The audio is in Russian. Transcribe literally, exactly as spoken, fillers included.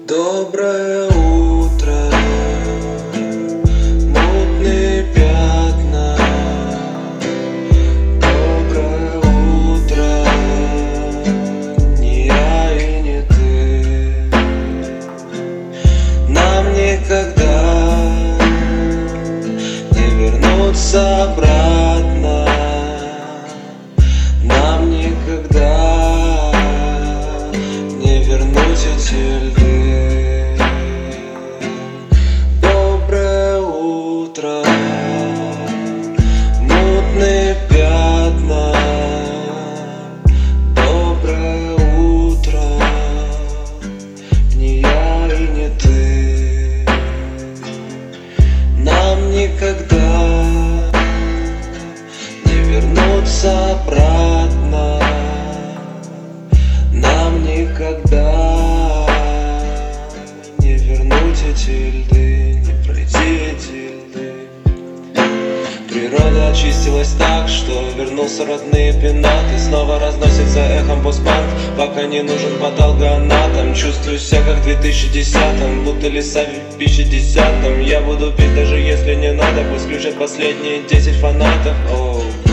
Доброе утро, мутные пятна. Доброе утро, не я и не ты. Нам никогда не вернуться обратно. Нам никогда не вернуть эти льды. Мутные пятна. Доброе утро, не я и не ты. Нам никогда не вернуться обратно. Нам никогда не вернуть эти льды, не пройти эти льды. Природа очистилась так, что вернулся родные пенаты. Снова разносится эхом постпанк, пока не нужен патологоанатом. Чувствую себя как в две тысячи десятом, будто леса в пятидесятом. Я буду петь даже если не надо, пусть включат последние десять фанатов. Оу.